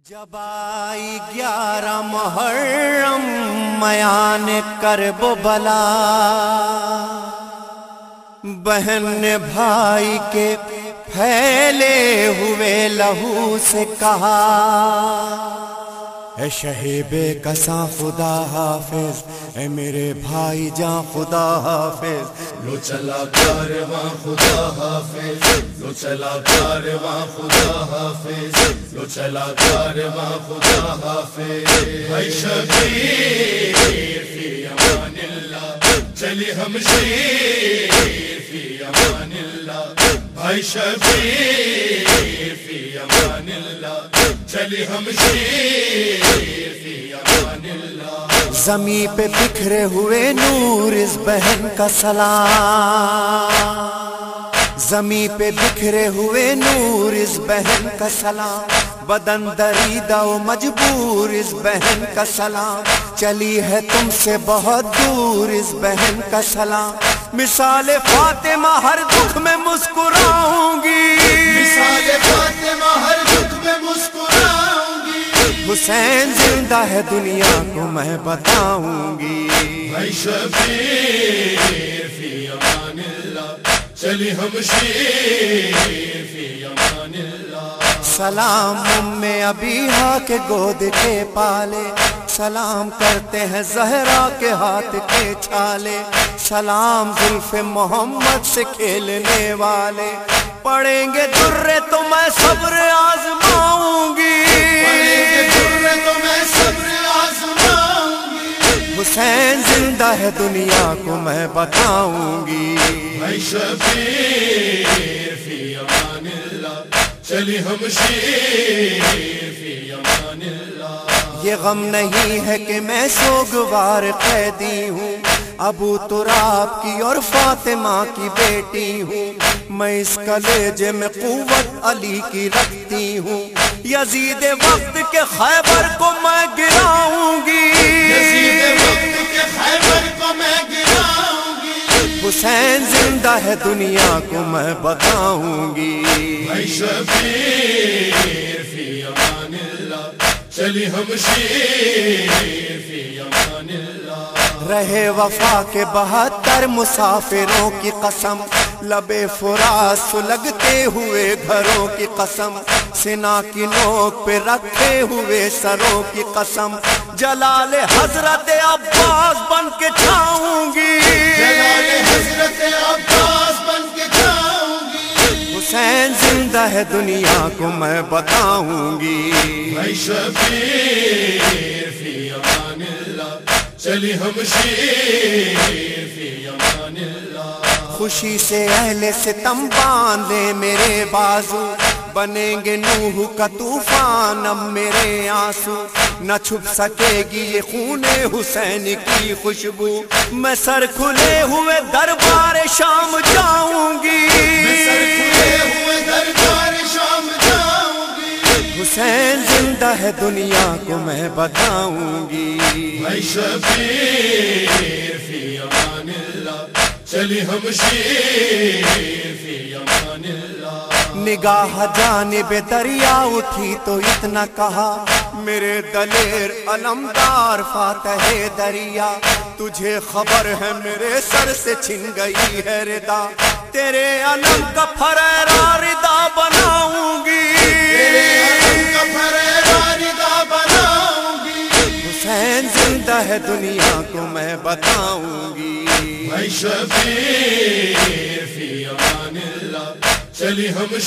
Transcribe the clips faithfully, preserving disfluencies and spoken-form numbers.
جب آئی گیارہ محرم میان کرب و بلا، بہن بھائی کے پھیلے ہوئے لہو سے کہا، اے شہیب کساں خدا حافظ، اے میرے بھائی جان خدا حافظ۔ لو چلا کارواں خدا حافظ، لو چلا کارواں خدا حافظ، لو چلا کارواں خدا حافظ۔ بھائی شبیر فی امان اللہ، چلی ہم شیر فی امان اللہ، بھائی شبیر فی امان اللہ، چلی ہم شیر فی امان اللہ۔ زمین پہ بکھرے ہوئے نور اس بہن کا سلام، زمین پہ بکھرے ہوئے نور اس بہن کا سلام، بدن دریدہ و مجبور اس بہن کا سلام، چلی ہے تم سے بہت دور اس بہن کا سلام۔ مثال فاطمہ ہر دکھ میں مسکراؤں گی، مثال فاطمہ ہر دکھ میں مسکراؤں گی، حسین زندہ ہے دنیا کو میں بتاؤں گی۔ بھائی شبیر فی امان اللہ، چلی ہم شیر فی امان اللہ۔ سلام ام ابیہا کے گود کے پالے، سلام کرتے ہیں زہرا کے ہاتھ کے چھالے، سلام زلف محمد سے کھیلنے والے، پڑھیں گے درے تو میں صبر آزماؤں گی، پڑھیں گے درے تو میں صبر آزماؤں گی، حسین زندہ ہے دنیا کو میں بتاؤں گی۔ بھائی شبیر فی امان اللہ، چلی ہم شیر فی امان اللہ۔ یہ غم نہیں ہے کہ میں سوگوار قیدی ہوں، ابو تراب کی اور فاطمہ کی بیٹی ہوں، میں اس کلیجے میں قوت علی کی رکھتی ہوں، یزید وقت کے خیبر کو میں گراؤں گی، یزید وقت کے خیبر کو میں گراؤں گی، حسین زندہ ہے دنیا کو میں بتاؤں گی۔ بھائی شبیر فی امان اللہ، چلی ہم شیر فی امان اللہ۔ رہے وفا کے بہتر مسافروں کی قسم، لبے فرات سلگتے ہوئے گھروں کی قسم، سنا کی نوک پہ رکھے ہوئے سروں کی قسم، جلال حضرت عباس بن کے چھاؤں گی، جلال حضرت عباس بن کے چھاؤں گی، حسین زندہ ہے دنیا کو میں بتاؤں گی۔ بھائی شبیر فی امان اللہ، چلی ہم شیر فی امان اللہ۔ خوشی سے اہل ستم باندھے میرے بازو، بنیں گے نوح کا طوفان اب میرے آنسو، نہ چھپ سکے گی یہ خون حسین کی خوشبو، میں سر کھلے ہوئے دربار شام جاؤں گی، میں سر کھلے ہوئے دربار شام جاؤں گی، حسین زندہ ہے دنیا کو میں بتاؤں گی۔ بھائی شبیر فی امان اللہ، چلی ہم شیر فی امان اللہ۔ نگاہ جانب دریا اٹھی تو اتنا کہا، میرے دلیر علمدار فاتح دریا، تجھے خبر ہے میرے سر سے چھن گئی ہے ردا، تیرے علم کا پھریرا ردا بناؤں گی، تیرے علم کا پھریرا ردا بناؤں گی، حسین زندہ ہے دنیا کو میں بتاؤں گی۔ بھائی شبیر فی امان اللہ، چلی ہم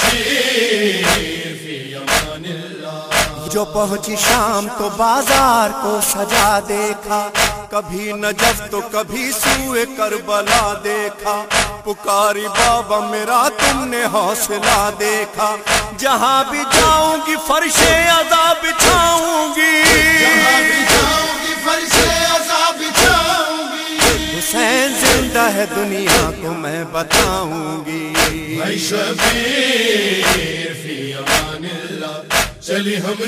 شیر فی امان اللہ۔ جو پہنچی شام تو بازار کو سجا دیکھا، کبھی نجف تو کبھی سوئے کربلا دیکھا، پکاری بابا میرا تم نے حوصلہ دیکھا، جہاں بھی جاؤں گی فرش عزا بچھاؤں گی، جہاں بھی جاؤں گی فرش عزا بچھاؤں گی، حسین زندہ ہے دنیا کو میں بتاؤں گی۔ بھائی شبیر فی امان اللہ، چلی ہم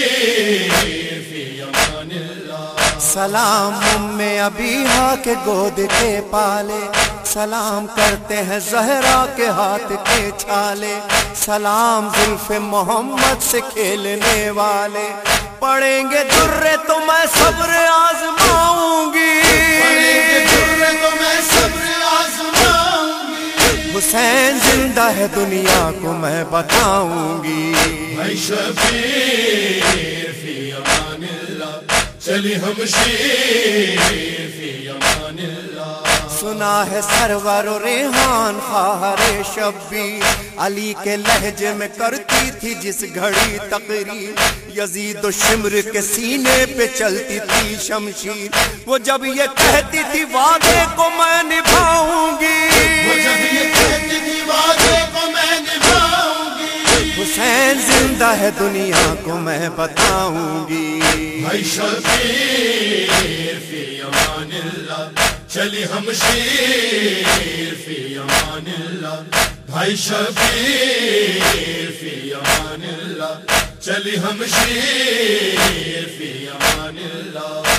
شیر فی امان اللہ۔ سلام ام ابیہا کے گود کے پالے، سلام کرتے ہیں زہرا کے ہاتھ کے چھالے، سلام زلف محمد سے کھیلنے والے، پڑھیں گے درے تو میں صبر آزماؤں گی، پڑھیں گے درے تو میں صبر آزماؤں گی، حسین زندہ ہے دنیا کو میں بتاؤں گی، اے شبیر فی امان اللہ، چلی ہم شیر فی امان اللہ۔ سنا ہے سرور و ریحان خواہر شبیر، علی کے لہجے میں کرتی تھی جس گھڑی تقریر، یزید و شمر کے سینے پہ چلتی تھی شمشیر، وہ جب یہ کہتی تھی وعدے کو میں نبھاؤں گی، وہ جب یہ کہتی تھی وعدے کو میں نبھاؤں گی، حسین زندہ ہے دنیا کو میں بتاؤں گی، اے شبیر فی امان اللہ، چلی ہم شیر فی امان اللہ، بھائی شبیر فی امان اللہ، چلی ہم شیر فی امان اللہ۔